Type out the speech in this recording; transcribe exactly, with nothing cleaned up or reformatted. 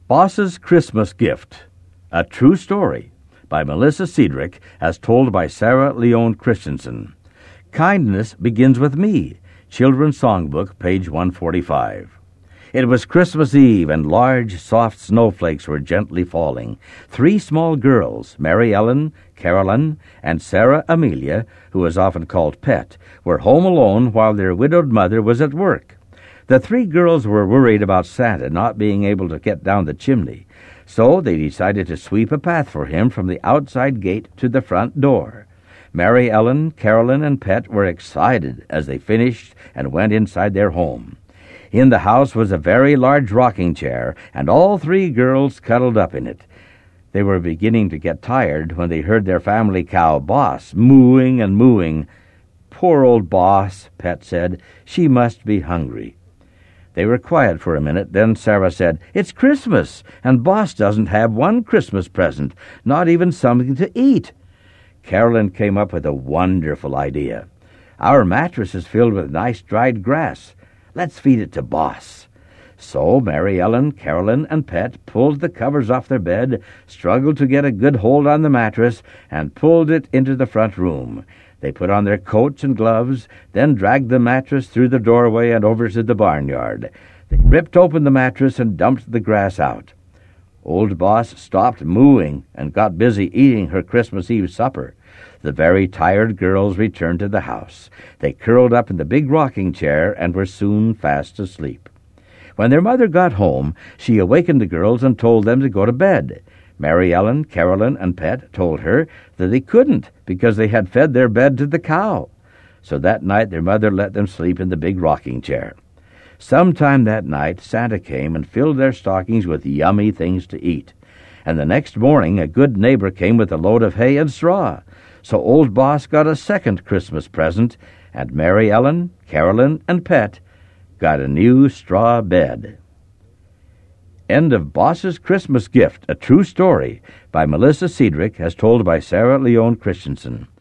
Boss's Christmas Gift, a true story, by Melissa Cedric, as told by Sarah Leone Christensen. Kindness Begins with Me, Children's Songbook, page one forty-five. It was Christmas Eve, and large, soft snowflakes were gently falling. Three small girls, Mary Ellen, Carolyn, and Sarah Amelia, who was often called Pet, were home alone while their widowed mother was at work. The three girls were worried about Santa not being able to get down the chimney, so they decided to sweep a path for him from the outside gate to the front door. Mary Ellen, Carolyn, and Pet were excited as they finished and went inside their home. In the house was a very large rocking chair, and all three girls cuddled up in it. They were beginning to get tired when they heard their family cow, Boss, mooing and mooing. "Poor old Boss," Pet said. "She must be hungry." They were quiet for a minute. Then Sarah said, "It's Christmas, and Boss doesn't have one Christmas present, not even something to eat." Carolyn came up with a wonderful idea. "Our mattress is filled with nice dried grass. Let's feed it to Boss." So Mary Ellen, Carolyn, and Pet pulled the covers off their bed, struggled to get a good hold on the mattress, and pulled it into the front room. They put on their coats and gloves, then dragged the mattress through the doorway and over to the barnyard. They ripped open the mattress and dumped the grass out. Old Boss stopped mooing and got busy eating her Christmas Eve supper. The very tired girls returned to the house. They curled up in the big rocking chair and were soon fast asleep. When their mother got home, she awakened the girls and told them to go to bed. Mary Ellen, Carolyn, and Pet told her that they couldn't because they had fed their bed to the cow. So that night their mother let them sleep in the big rocking chair. Sometime that night Santa came and filled their stockings with yummy things to eat. And the next morning a good neighbor came with a load of hay and straw. So old Boss got a second Christmas present, and Mary Ellen, Carolyn, and Pet got a new straw bed. End of Boss's Christmas Gift, a true story, by Melissa Cedric, as told by Sarah Leone Christensen.